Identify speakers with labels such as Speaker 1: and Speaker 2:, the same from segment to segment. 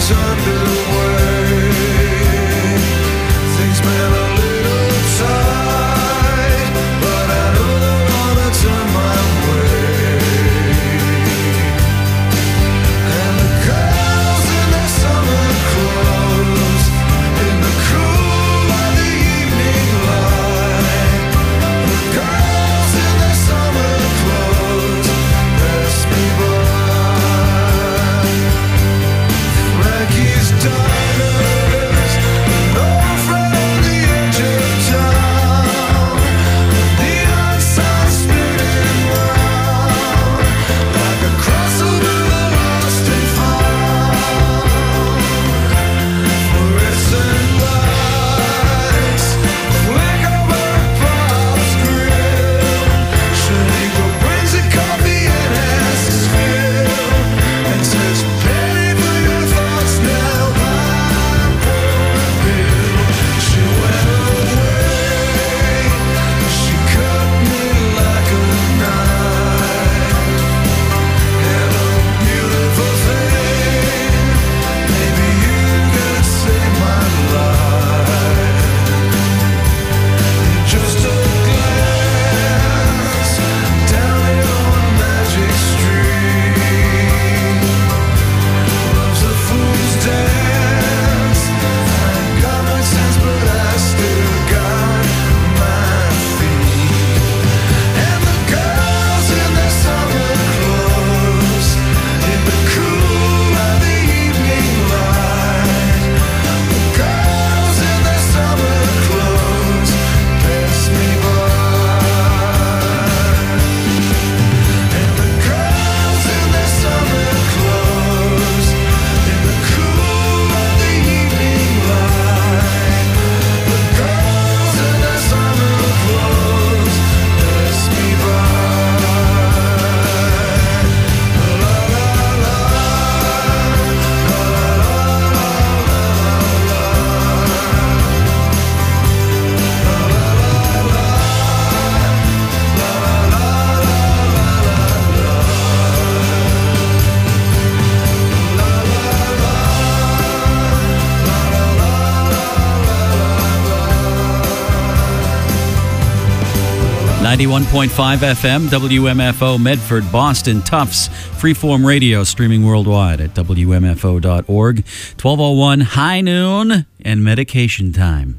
Speaker 1: 91.5 FM, WMFO, Medford, Boston, Tufts, Freeform Radio, streaming worldwide at WMFO.org. 1201 High Noon and Medication Time.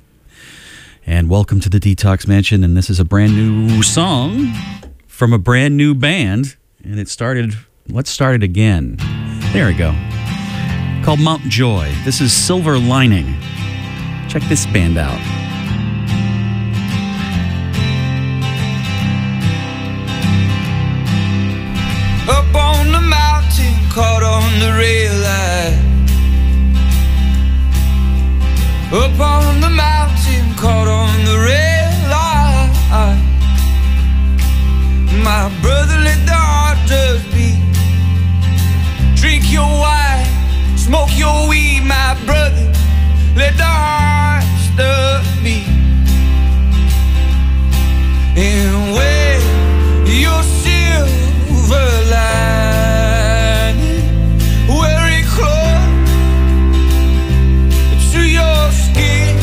Speaker 1: And welcome to the Detox Mansion, and this is a brand new song from a brand new band, and it started, let's start it again. There we go. Called Mount Joy. This is Silver Lining. Check this band out.
Speaker 2: Up on the mountain, caught on the rail line. Up on the mountain, caught on the rail line. My brother, let the heart just beat. Drink your wine, smoke your weed, my brother. Let the heart stuff beat. And wear your silver lining, wear it close to your skin.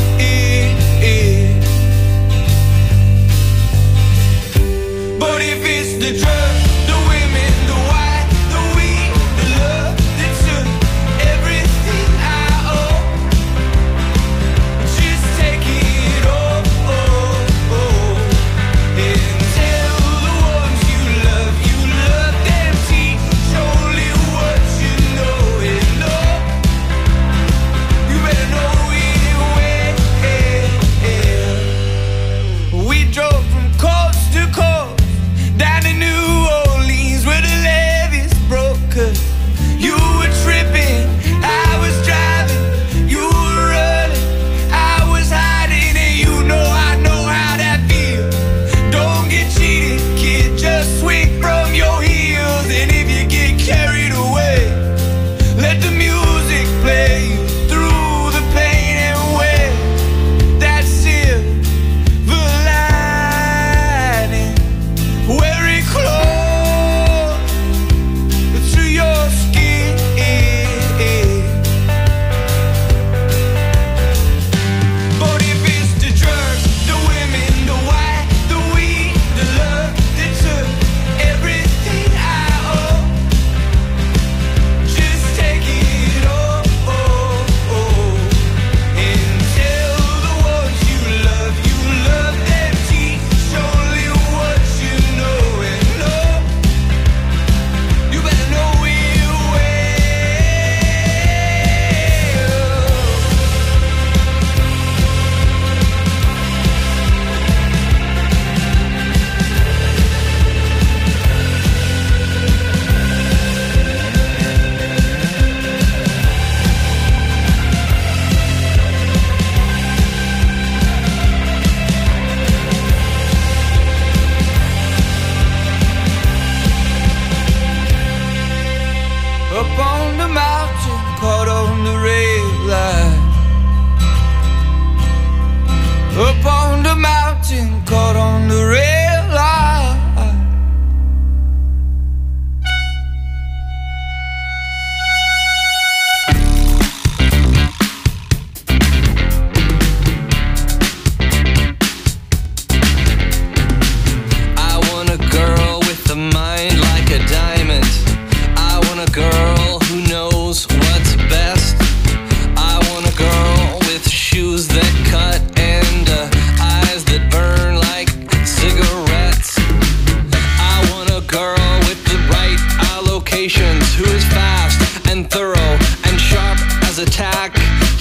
Speaker 2: But if it's the drugs, the women, the wine, the weed, the love that took everything I owe,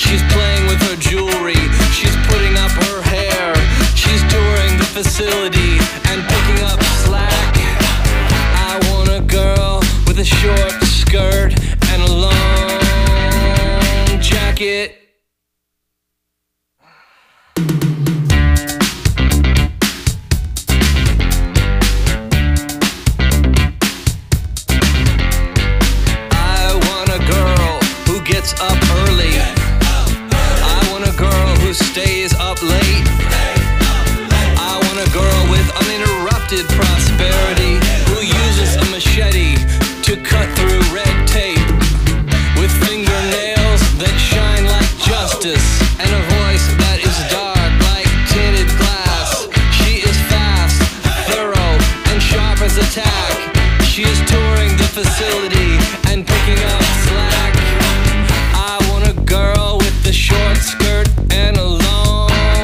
Speaker 3: She's playing with her jewelry, she's putting up her hair. She's touring the facility and picking up slack. I want a girl with a short skirt and a long jacket. I want a girl who gets up early. I want a girl who stays up late. I want a girl with uninterrupted prosperity, who uses a machete to cut through red tape, with fingernails that shine like justice and a voice that is dark like tinted glass. She is fast, thorough, and sharp as a tack. She is touring the facility and picking up slack. I want a girl with the short skirt and a long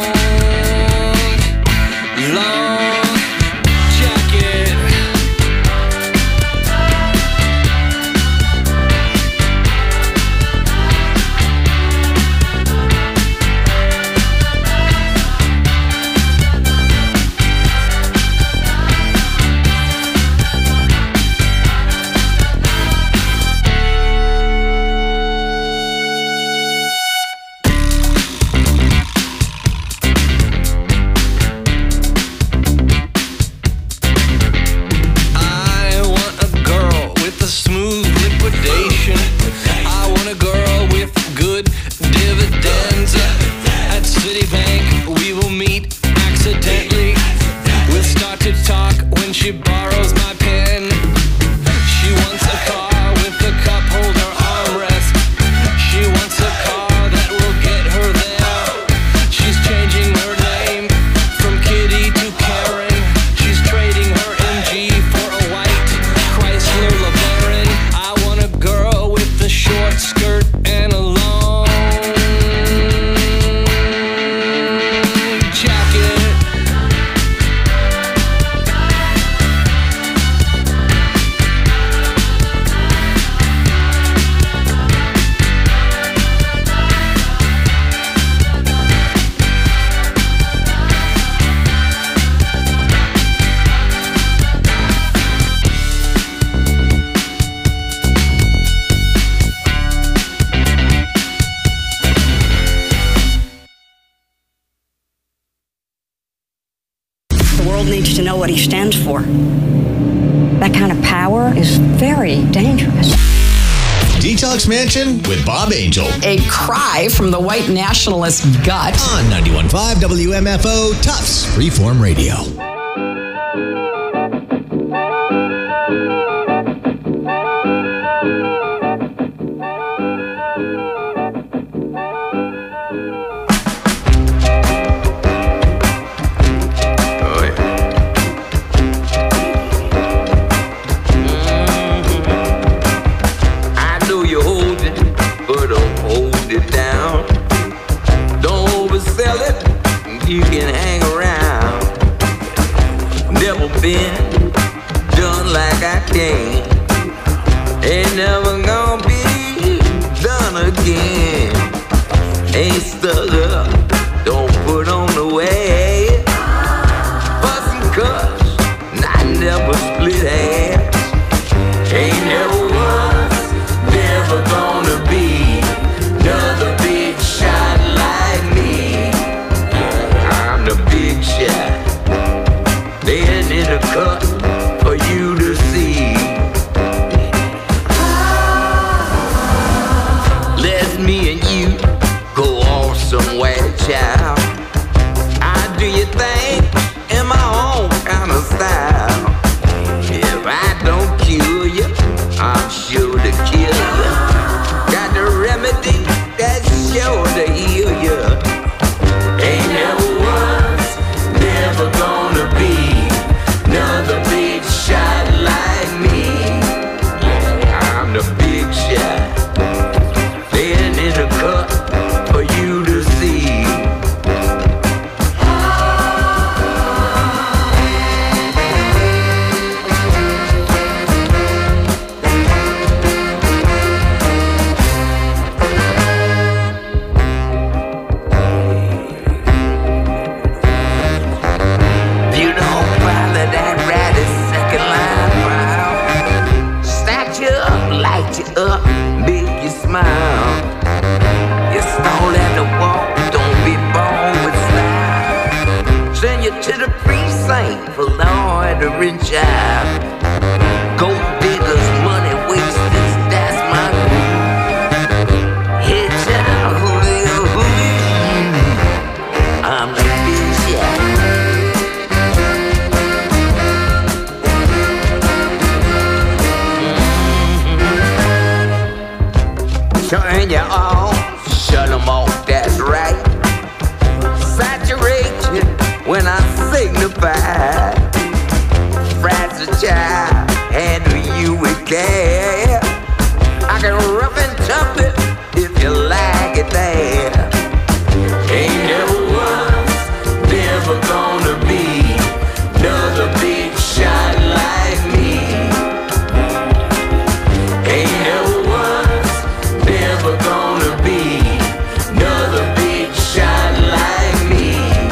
Speaker 3: jacket. I want a girl with a smooth liquidation. I want a girl with good dividends. At Citibank we will meet accidentally. We'll start to talk when she borrows my pen. She wants a car with a cup holder armrest. She wants a car that will get her there. She's changing her name from Kitty to Karen. She's trading her MG for a white Chrysler LeBaron. I want a girl with a short skirt and a long jacket.
Speaker 4: The world needs to know what he stands for. That kind of power is very dangerous.
Speaker 5: Detox Mansion with Bob Angel
Speaker 6: A cry from the white nationalist gut.
Speaker 5: on 91.5 WMFO Tufts Freeform Radio.
Speaker 7: I know you hold it, but don't hold it down. Don't oversell it, you can hang around. Never been done like I can. Ain't never gonna be done again. Ain't stuck up, don't put on the way. Bustin' cuts, I never split hands. Ain't never was, never gonna be another big shot like me. I'm the big shot, laying in the cup for you to see. Let me and you go off somewhere, child. I do your thing in my own kind of style. If I don't kill you, I'm sure to kill you. Got the remedy that's sure to heal you. Ain't never was, never gonna be another big shot like me. I'm the big shot, laying in the cup for you to see. to the precinct for law and the rich child. Gold diggers, money wasters, that's my group. Hey child, who you? I'm the big shot. Turn you on, shut them off, that's right. Saturation when I signify. Fragile child, handle you with care. I can rough and tough it if you like it there. Ain't never was, never gonna be another big shot like me. Ain't never was, never gonna be another big shot like me.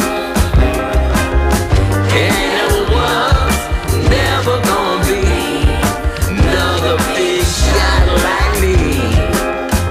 Speaker 7: Ain't never was, never gonna be another big shot like me.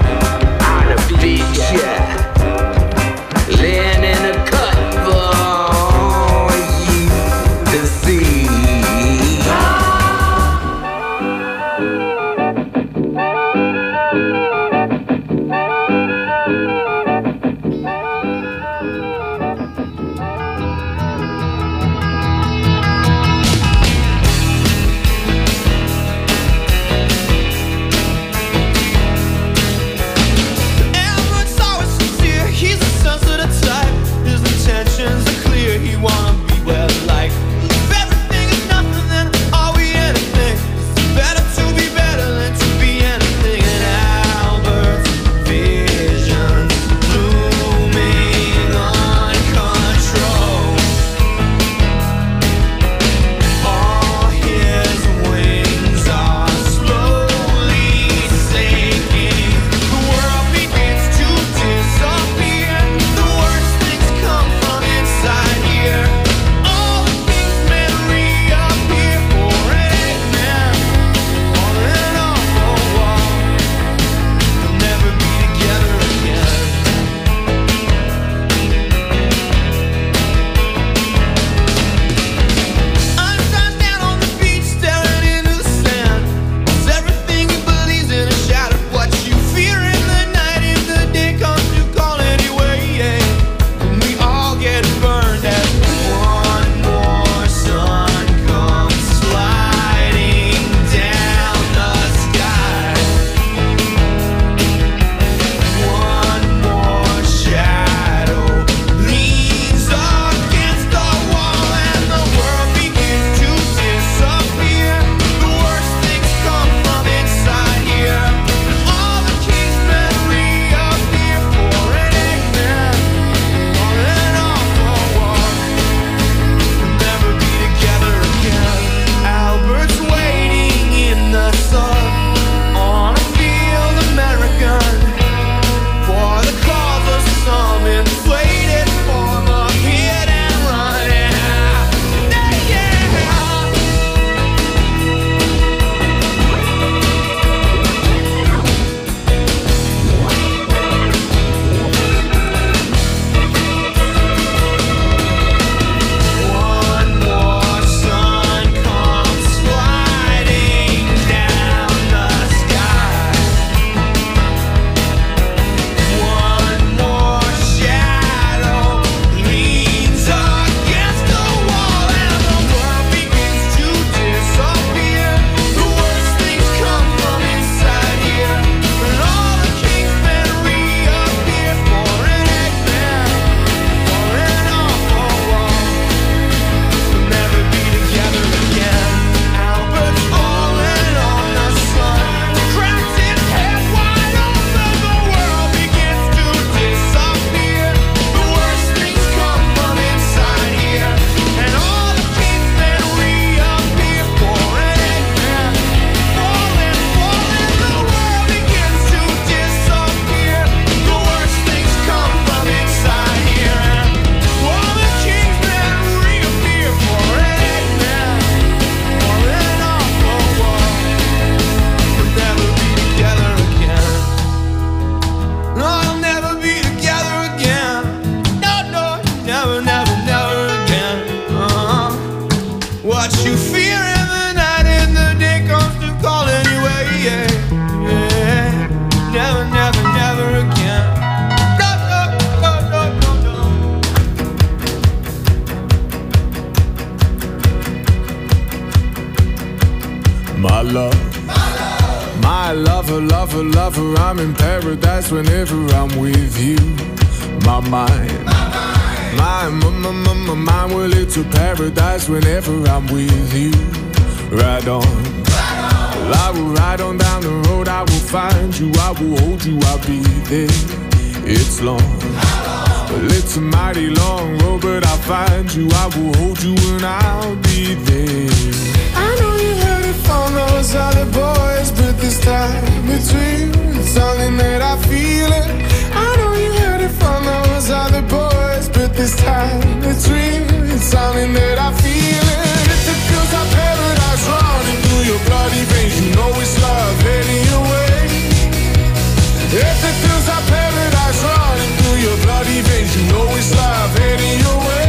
Speaker 8: lover, I'm in paradise whenever I'm with you. My mind, my mind, well, it's a paradise whenever I'm with you. Ride on, I will ride on down the road, I will find you, I will hold you, I'll be there. It's long, well, it's a mighty long road, but I'll find you, I will hold you, and I'll be there. I know you heard it from those other boys, but this time it's real, it's something that I feel it. I know you heard it from those other boys, but this time it's real, it's something that I feel it. If it feels like paradise running through your bloody veins, you know it's love heading your way. If it feels like paradise running through your bloody veins, you know it's love heading your way.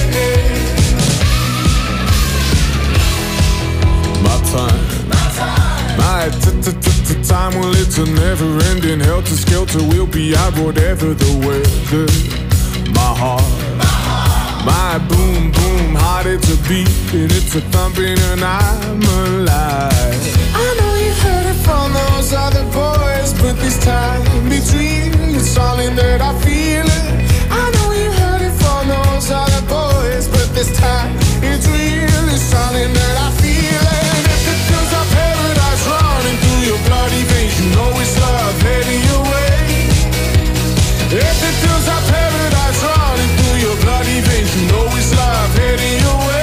Speaker 8: My time, my time, well, it's a never-ending helter-skelter. We'll be out whatever the weather. My heart, my boom, boom, heart, it's a beat and it's a thumping and I'm alive. I know you heard it from those other boys, but this time it's real, it's something that I feel it. I know you heard it from those other boys, but this time it's real, it's something that I feel it. And if it feels like paradise running through your bloody veins, you know it's love heading your way. If it feels like paradise running through your bloody veins, you know it's love heading your way.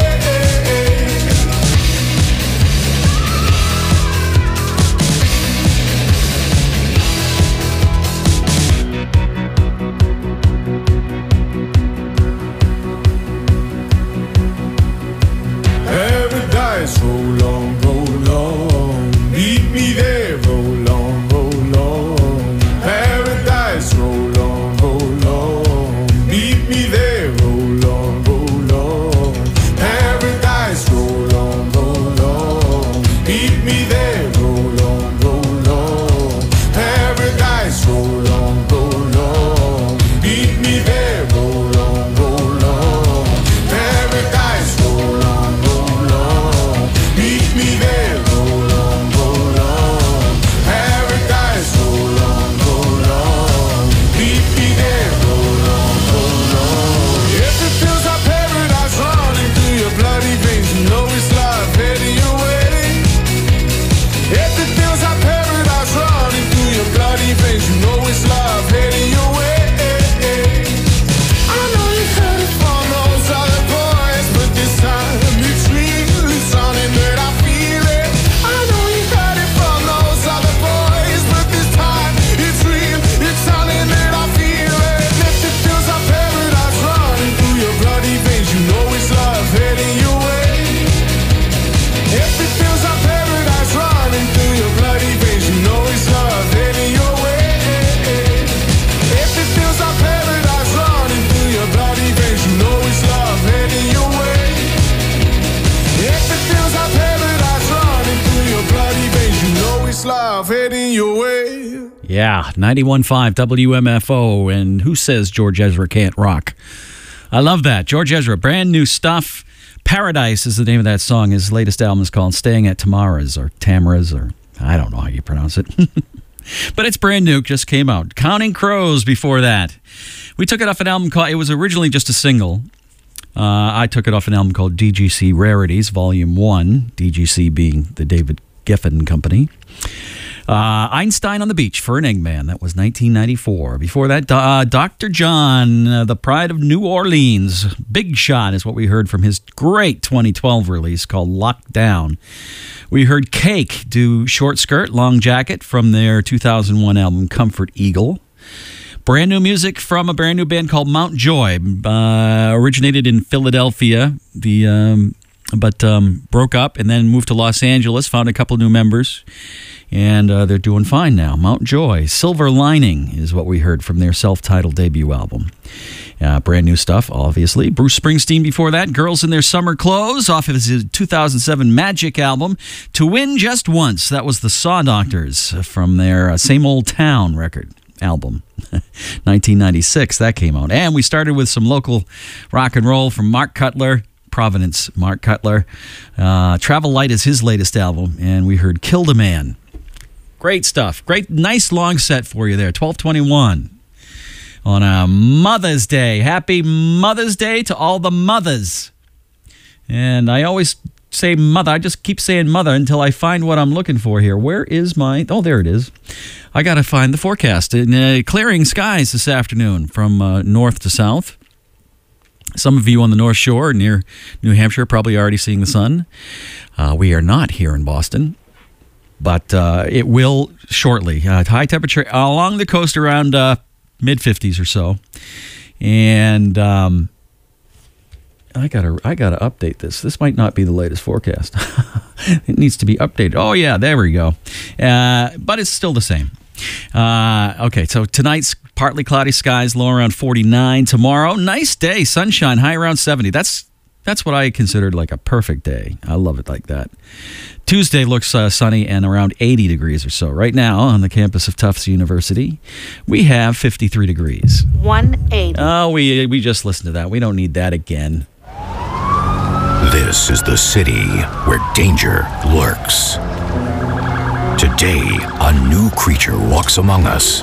Speaker 8: Paradise, roll on, roll on. Meet me there, roll on, roll on. Paradise, roll on, roll on. Meet me there, roll on, roll on. Paradise, roll on, roll on. Meet me there, roll on, roll on. Paradise, roll on, roll on. Meet me there, roll on, roll on. Paradise, roll on, roll on. Meet me there, roll on, roll on. Paradise, roll on, roll on. Meet me there, roll on, roll on. If it feels like paradise running through your bloody veins, you know it's love heading your way. If it feels like paradise running through your bloody veins, you know it's love heading your way. I know you heard it from those other boys, but this time it's real, it's something that I feel it. I know you heard it from those other boys, but this time it's real, it's something that I feel it. If it feels like paradise running through your bloody veins, you know it's love heading your way. If it feels like paradise running through your bloody veins, you know it's love heading your way. If it feels like paradise running through your bloody veins, you know it's love heading your way. If it feels like paradise running through your bloody veins, you know it's love heading your way.
Speaker 1: Yeah, 91.5 WMFO, and who says George Ezra can't rock? I love that. George Ezra, brand new stuff. Paradise is the name of that song. His latest album is called Staying at Tamara's, or Tamara's, or I don't know how you pronounce it. But it's brand new, just came out. Counting Crows before that. We took it off an album called, it was originally just a single. I took it off an album called DGC Rarities, Volume 1, DGC being the David Geffen Company. Einstein on the Beach for an Eggman. That was 1994. Before that, Dr. John, The Pride of New Orleans. Big Shot is what we heard from his great 2012 release called Locked Down. We heard Cake do Short Skirt, Long Jacket from their 2001 album Comfort Eagle. Brand new music from a brand new band called Mount Joy. Originated in Philadelphia, but broke up and then moved to Los Angeles, found a couple new members, and they're doing fine now. Mount Joy. Silver Lining is what we heard from their self-titled debut album. Brand new stuff, obviously. Bruce Springsteen before that. Girls in Their Summer Clothes off of his 2007 Magic album. To Win Just Once. That was the Saw Doctors from their Same Old Town record album. 1996, that came out. And we started with some local rock and roll from Mark Cutler. Providence, Mark Cutler. Travel Light is his latest album, and we heard Killed a Man. Great stuff. Great, nice long set for you there. 12:21 on a Mother's Day. Happy Mother's Day to all the mothers. And I always say mother. I just keep saying mother until I find what I'm looking for here. Where is my... Oh, there it is. I got to find the forecast. Clearing skies this afternoon from north to south. Some of you on the North Shore near New Hampshire are probably already seeing the sun. We are not here in Boston, but it will shortly. High temperature along the coast around mid-50s or so. And I gotta update this. This might not be the latest forecast. It needs to be updated. Oh, yeah, there we go. But it's still the same. Okay, so tonight's partly cloudy skies, low around 49. Tomorrow, nice day, sunshine, high around 70. That's what I considered like a perfect day. I love it like that. Tuesday looks sunny and around 80 degrees or so. Right now on the campus of Tufts University, we have 53 degrees.
Speaker 9: 180.
Speaker 1: Oh, we just listened to that. We don't need that again.
Speaker 10: This is the city where danger lurks. Today, a new creature walks among us,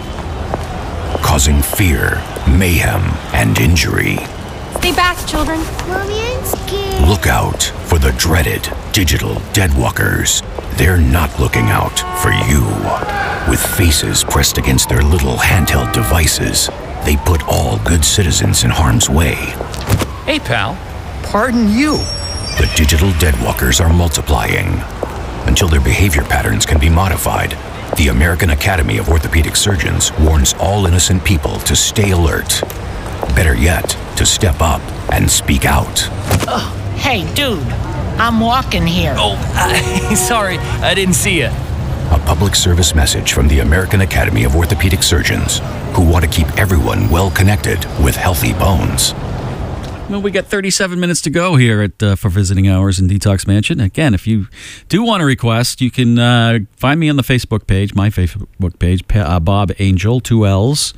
Speaker 10: causing fear, mayhem, and injury.
Speaker 9: Stay back, children. Mommy, I'm scared.
Speaker 10: Look out for the dreaded digital deadwalkers. They're not looking out for you. With faces pressed against their little handheld devices, they put all good citizens in harm's way.
Speaker 11: Hey, pal. Pardon you.
Speaker 10: The digital deadwalkers are multiplying. Until their behavior patterns can be modified, the American Academy of Orthopedic Surgeons warns all innocent people to stay alert. Better yet, to step up and speak out.
Speaker 12: Oh, hey, dude, I'm walking here.
Speaker 11: Oh, sorry, I didn't see you.
Speaker 10: A public service message from the American Academy of Orthopedic Surgeons, who want to keep everyone well connected with healthy bones.
Speaker 1: Well, we got 37 minutes to go here at for Visiting Hours in Detox Mansion. Again, if you do want to request, you can find me on the Facebook page, my Facebook page, Bob Angel, 2 L's.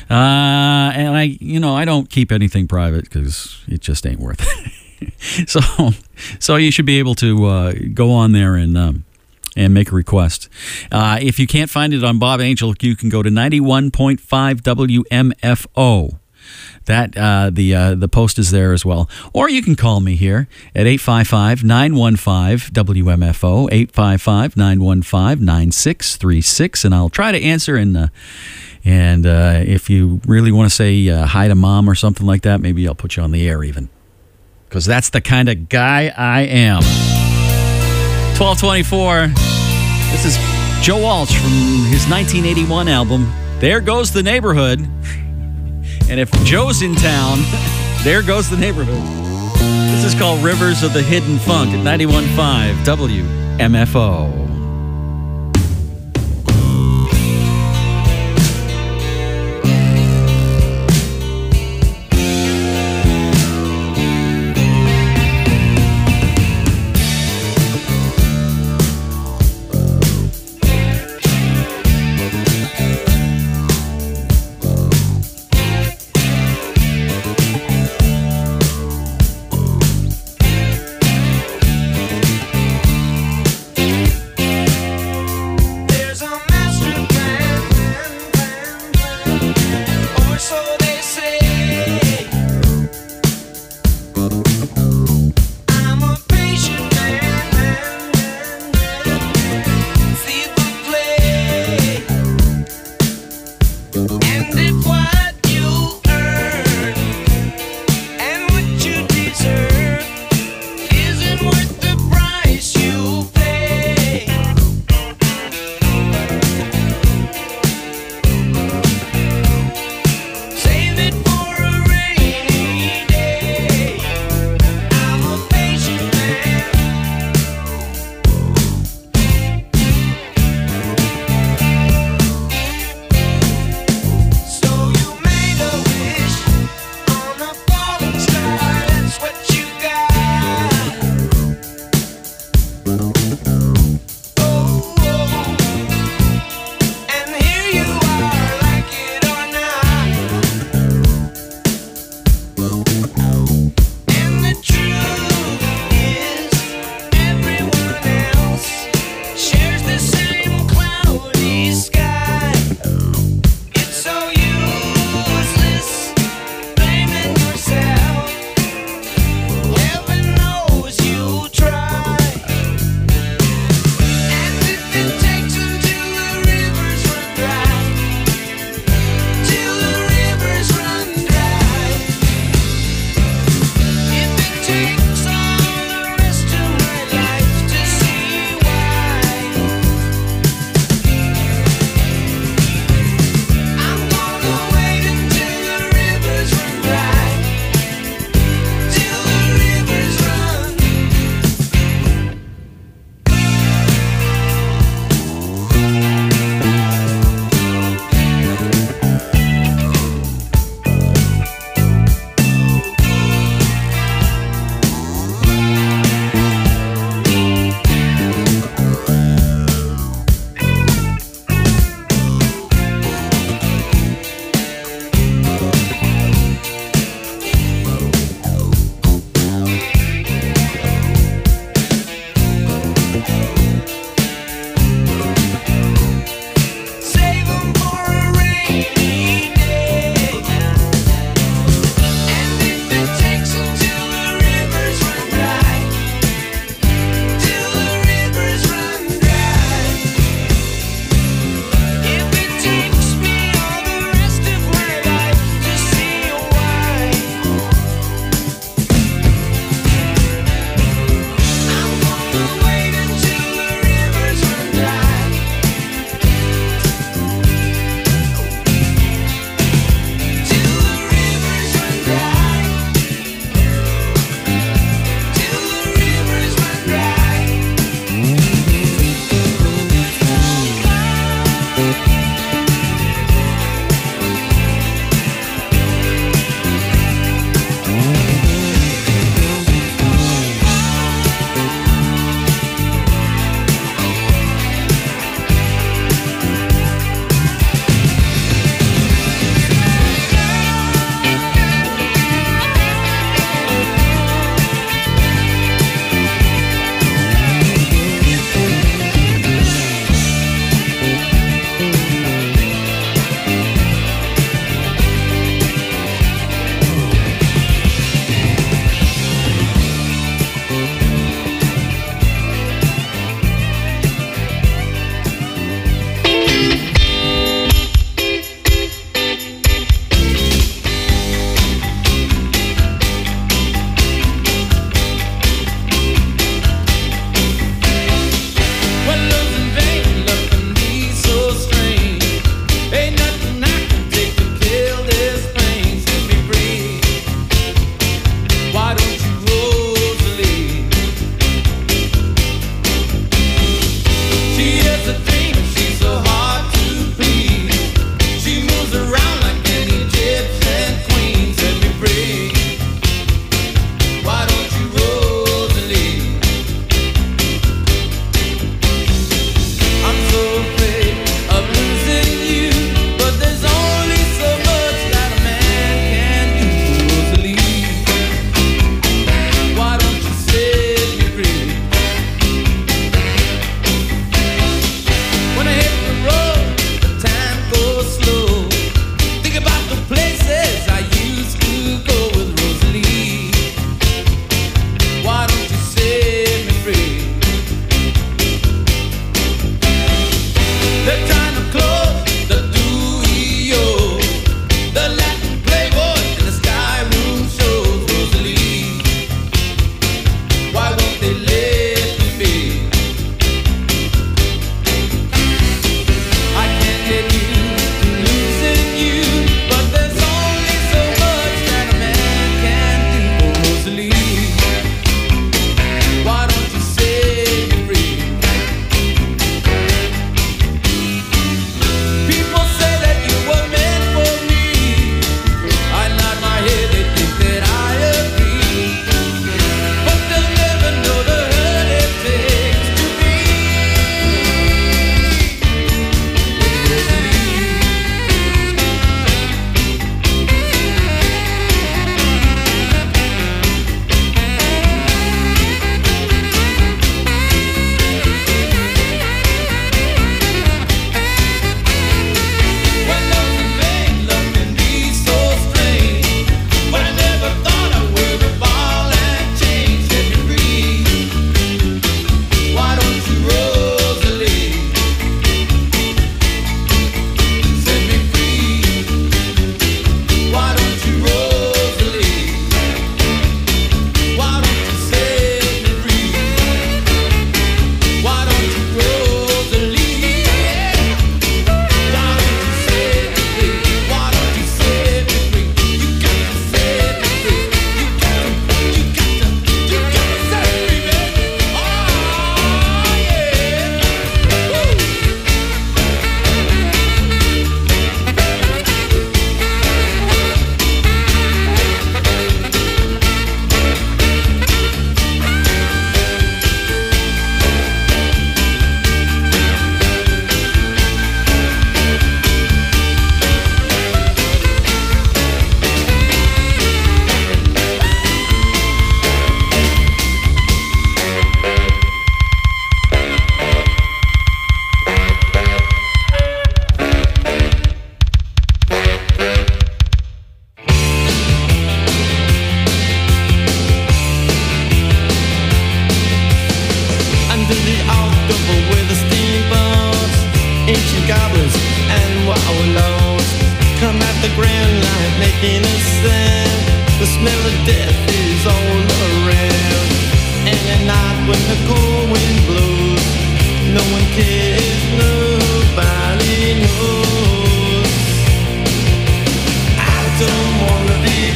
Speaker 1: And I don't keep anything private because it just ain't worth it. So you should be able to go on there and make a request. If you can't find it on Bob Angel, you can go to 91.5 WMFO. That the post is there as well. Or you can call me here at 855-915-WMFO, 855-915-9636, and I'll try to answer. And if you really want to say hi to Mom or something like that, maybe I'll put you on the air even. Because that's the kind of guy I am. 12:24. This is Joe Walsh from his 1981 album, There Goes the Neighborhood. And if Joe's in town, there goes the neighborhood. This is called Rivers of the Hidden Funk at 91.5 WMFO.
Speaker 2: So you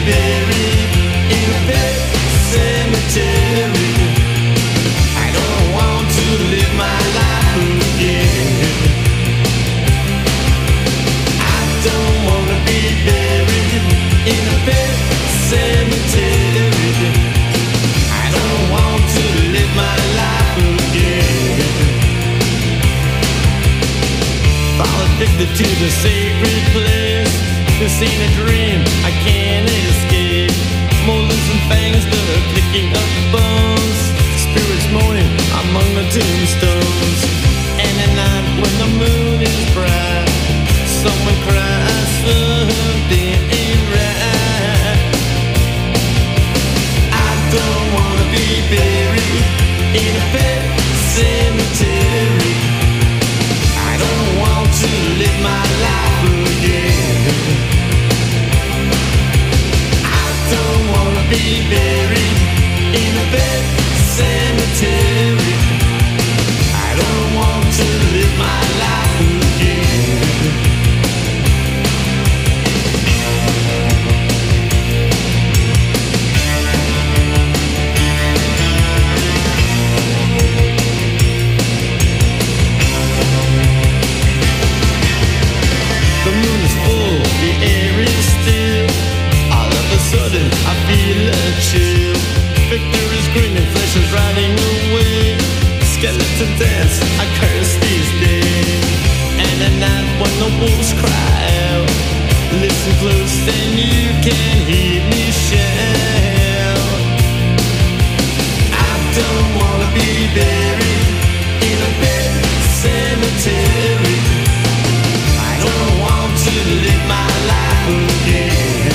Speaker 2: buried in a pet cemetery. I don't want to live my life again. I don't want to be buried in a pet cemetery. I don't want to live my life again. Fall addicted to the sacred place. This ain't a dream, I can't escape. Molars and fangs that are picking up bones. Spirits moaning among the tombstones. And at night when the moon is bright, someone cries something ain't right. I don't wanna be buried in a pet cemetery. I don't want to live my life again. I don't wanna be buried in a pet cemetery. I don't want to live my life again. The moon is full, the air is still. All of a sudden I feel a chill. Victor is grinning, flesh is riding away. Skeleton dance, I curse these days. And at night when the wolves cry out, listen close and you can hear me shout. I don't wanna be buried in a pet cemetery. I don't want to live my life again.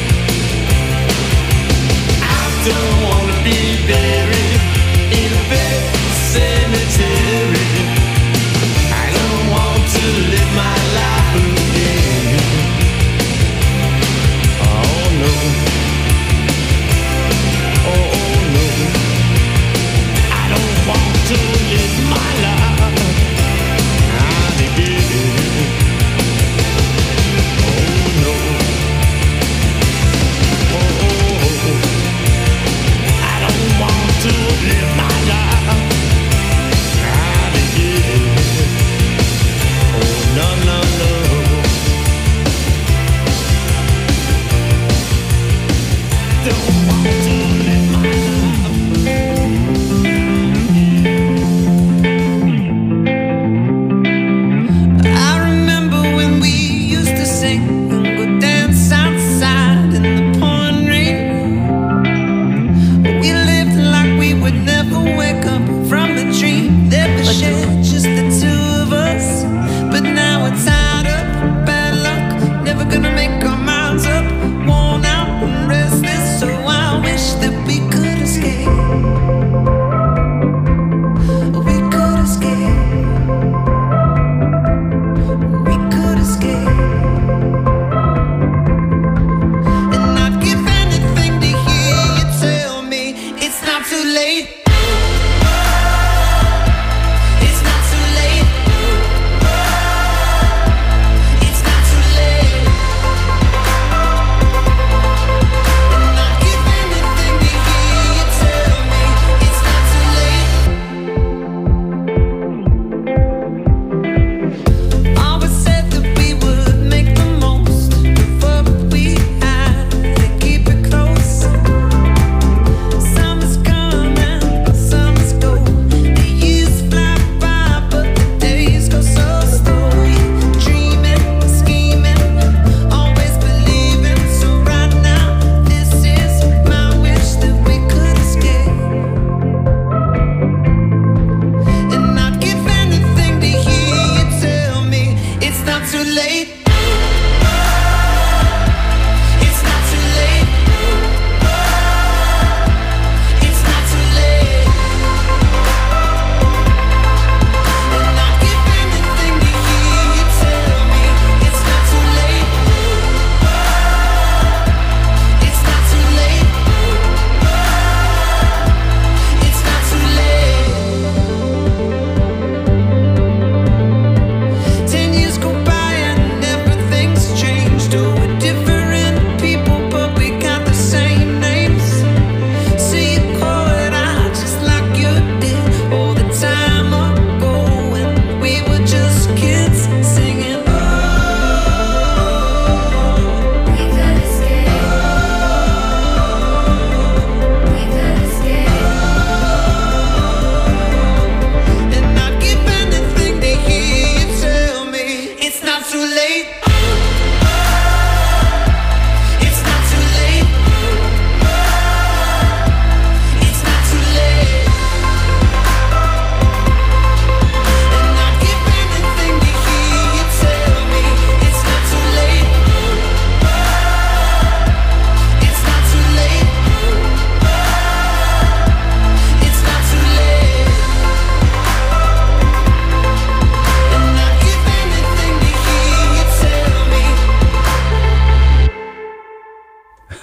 Speaker 2: I don't wanna be buried in a pet cemetery. I don't want to live my life again. Oh no. Oh no. I don't want to live my life again. Oh no. Oh, I don't want to live my life again. Oh no, no, no. Don't want to live my I remember when we used to sing and go dance outside in the pouring rain. We lived like we would never wake up from the dream that we shared, just the two of us. But now it's tied up, bad luck, never gonna make our minds up, worn out and restless. So I wish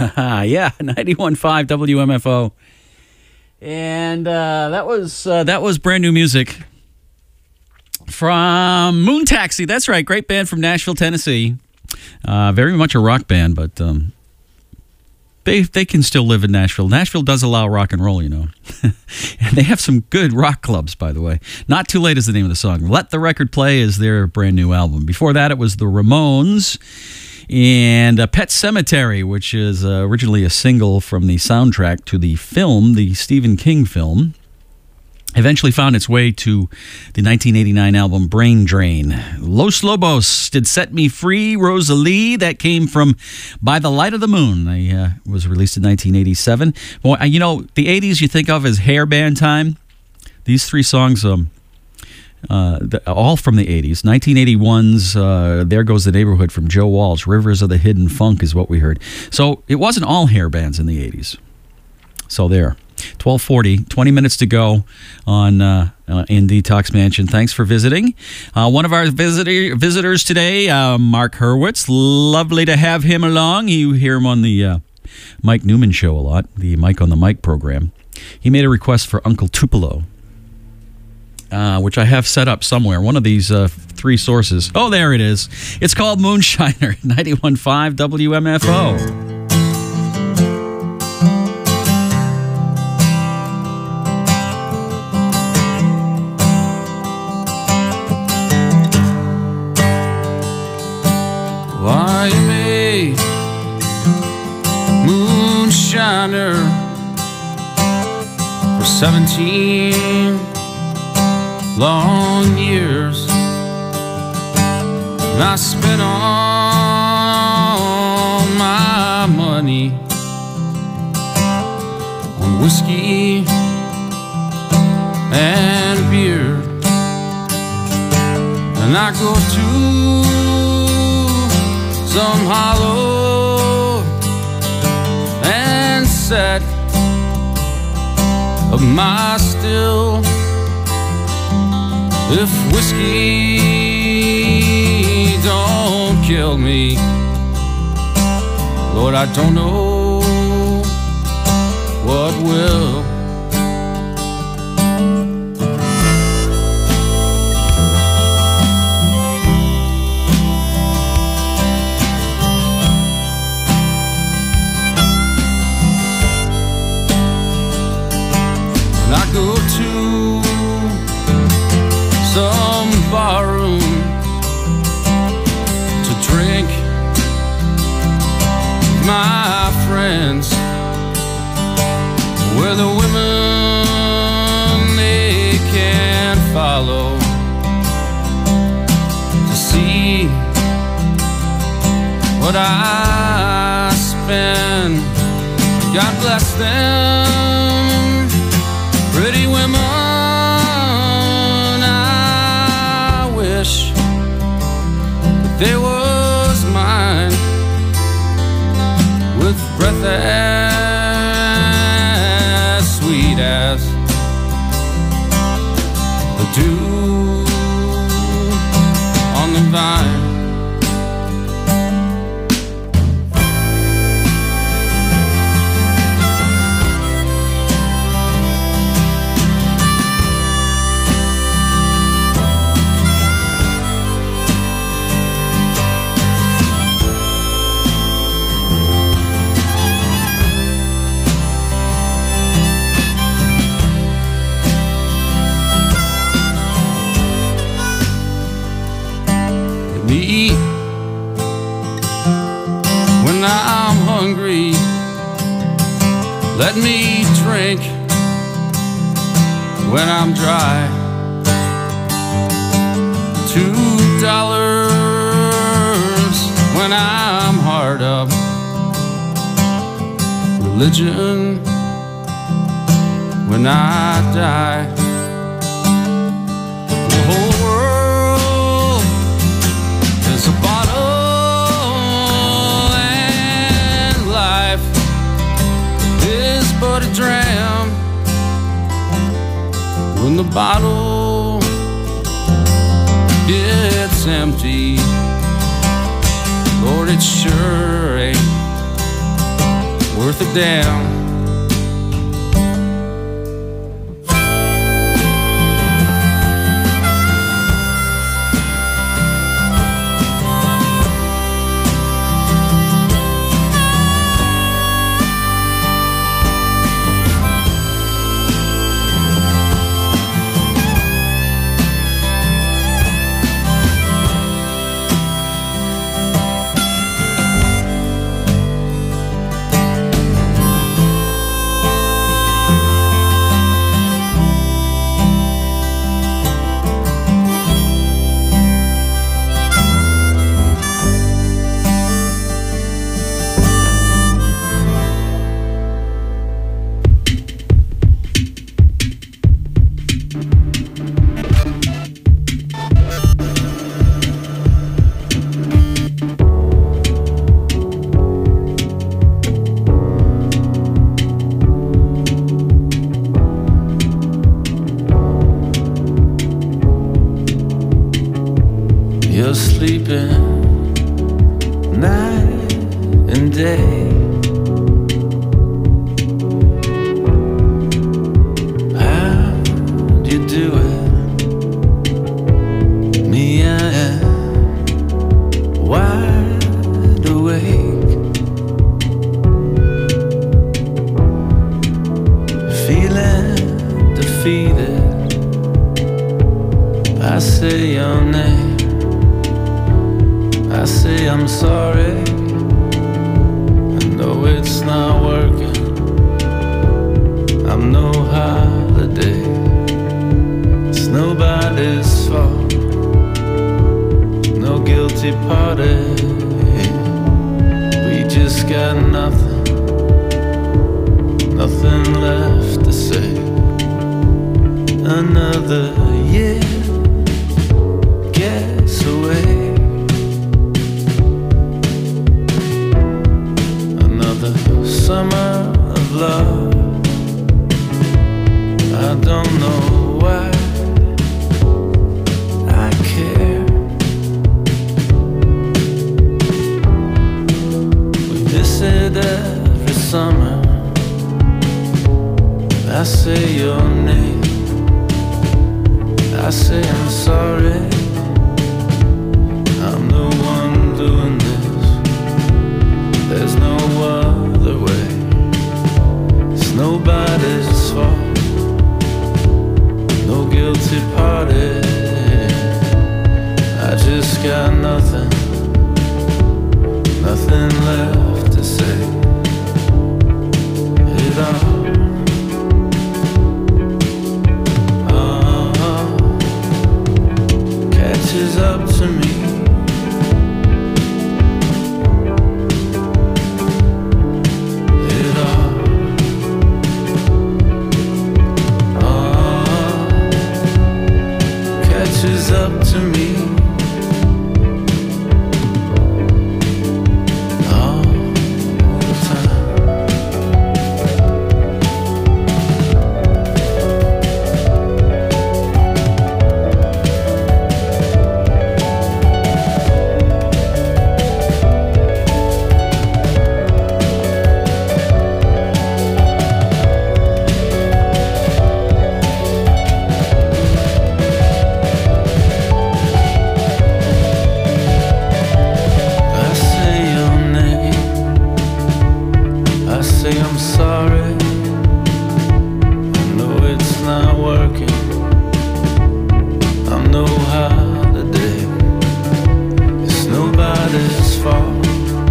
Speaker 1: Yeah, 91.5 WMFO. And that was brand new music from Moon Taxi. That's right, great band from Nashville, Tennessee. Very much a rock band, but they can still live in Nashville. Nashville does allow rock and roll, you know. And they have some good rock clubs, by the way. Not Too Late is the name of the song. Let the Record Play is their brand new album. Before that, it was the Ramones and Pet Sematary, which is originally a single from the soundtrack to the film, the Stephen King film. Eventually found its way to the 1989 album Brain Drain. Los Lobos did Set Me Free, Rosalie. That came from By the Light of the Moon. It was released in 1987. Well, you know, the 80s you think of as hair band time. These three songs, all from the 80s. 1981's There Goes the Neighborhood from Joe Walsh. Rivers of the Hidden Funk is what we heard. So it wasn't all hair bands in the 80s. So there. 12:40, 20 minutes to go on in Detox Mansion. Thanks for visiting. One of our visitors today, Mark Hurwitz. Lovely to have him along. You hear him on the Mike Newman Show a lot, the Mike on the Mic program. He made a request for Uncle Tupelo, which I have set up somewhere. One of these three sources. Oh, there it is. It's called Moonshiner, 91.5 WMFO.
Speaker 13: Why you made moonshiner for 17 long years, and I spent all my money on whiskey and beer, and I go to some hollow and set of my still. If whiskey don't kill me, Lord, I don't know what will. Go to some barroom to drink my friends, where the women they can't follow, to see what I spend. God bless them. Pretty women, I wish that they was mine, with breath as sweet as the dew on the vine. When I'm hungry, let me drink. When I'm dry, $2 when I'm hard up. Religion when I die. The whole world is a bottle, and life is but a dram. When the bottle gets empty, Lord, it sure ain't worth a damn. You're sleeping night and day. How do you do it? Me, I am wide awake, feeling defeated. I say your name, I say I'm sorry. I know it's not working. I'm no holiday. It's nobody's fault. No guilty party. We just got nothing, nothing left to say. Another year gets away. Summer of love. I don't know why I care. We miss it every summer. I say your name, I say I'm sorry. I'm the one doing this. There's no other way. It's nobody's fault. No guilty party. I just got nothing, nothing left to say. It all catches up to me. Catches up to me. All the time. I'm sorry. I know it's not working. I'm no holiday. It's nobody's fault.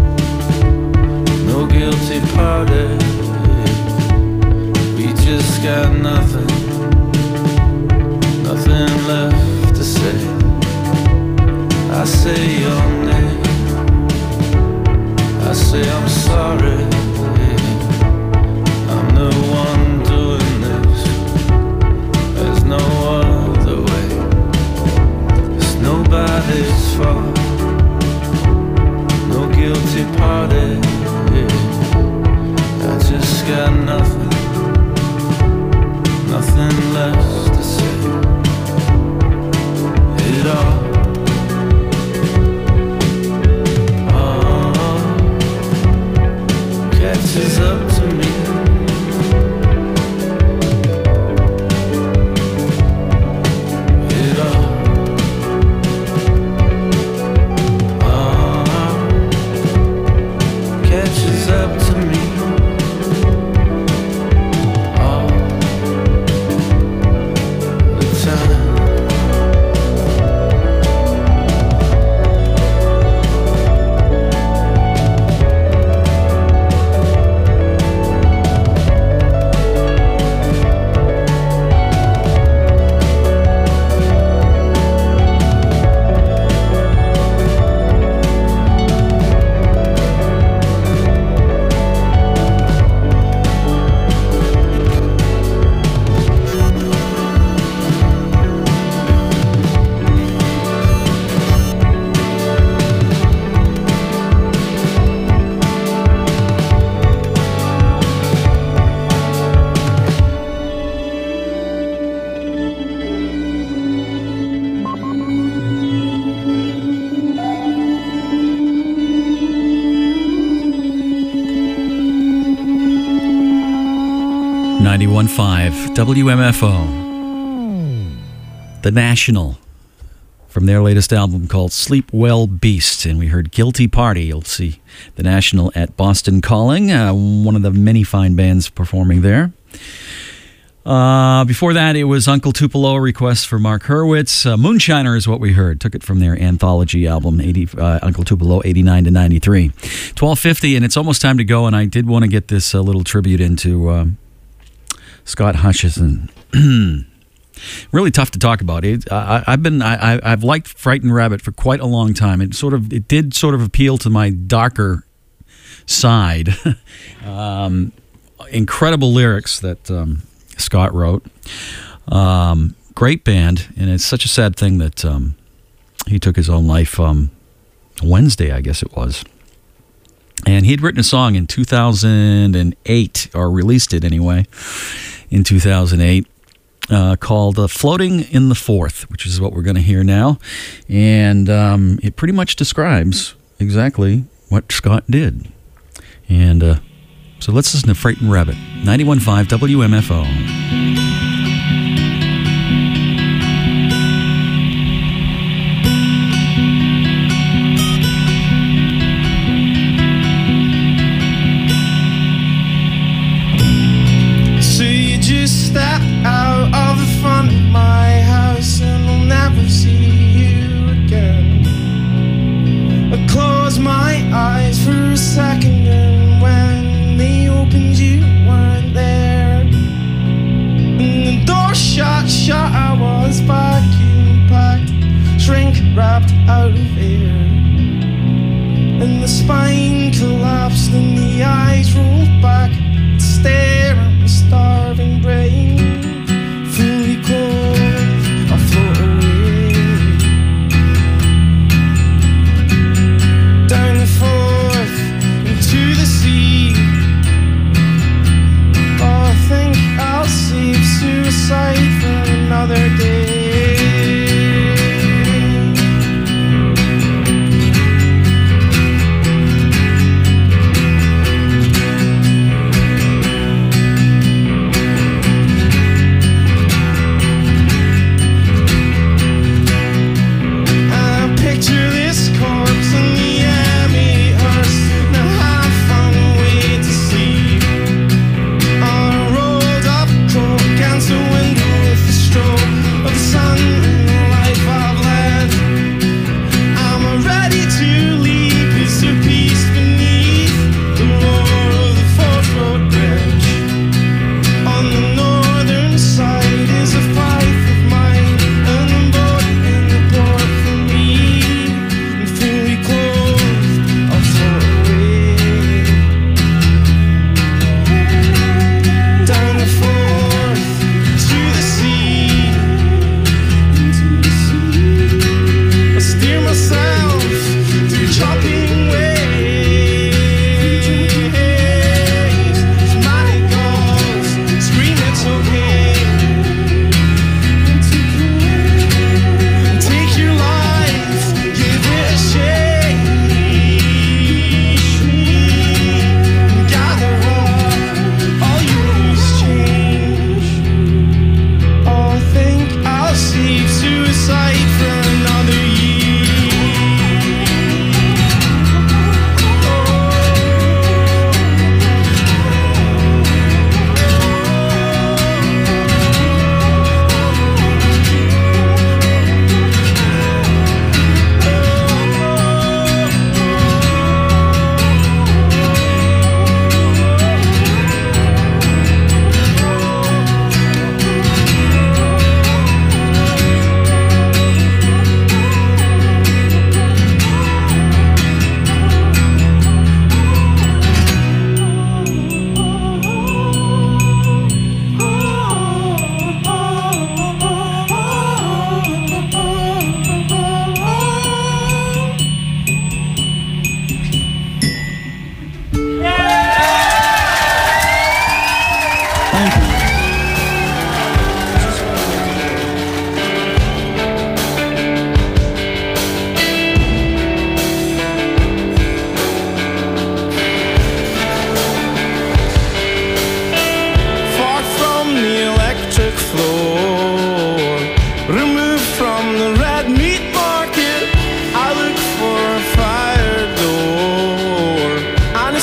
Speaker 13: No guilty party. We just got nothing, nothing left to say. I say your name, I say I'm sorry. I'm the one doing this. There's no other way. It's nobody's fault. No guilty party. I just got nothing, nothing left to say. It all catches up
Speaker 1: 91.5 WMFO. The National, from their latest album called Sleep Well Beast. And we heard Guilty Party. You'll see The National at Boston Calling, one of the many fine bands performing there. Before that, it was Uncle Tupelo, request for Mark Hurwitz. Moonshiner is what we heard. Took it from their anthology album, Uncle Tupelo, 89 to 93. 12:50, and it's almost time to go, and I did want to get this little tribute into Scott Hutchison. Really tough to talk about. I've liked Frightened Rabbit for quite a long time. It did sort of appeal to my darker side. Incredible lyrics that Scott wrote. Great band, and it's such a sad thing that he took his own life Wednesday, I guess it was. And he'd written a song in 2008, or released it anyway, in 2008, called Floating in the Fourth, which is what we're going to hear now. And it pretty much describes exactly what Scott did. And so let's listen to Frightened Rabbit, 91.5 WMFO.
Speaker 8: Step out of the front of my house and I'll never see you again. I closed my eyes for a second and when they opened you weren't there. And the door shut, I was vacuum packed, shrink wrapped out of air. And the spine collapsed and the eyes rolled back to stare at my starving brain. Fully clothed, I float away down the Forth into the sea. Oh, I think I'll save suicide for another day.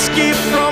Speaker 8: whiskey from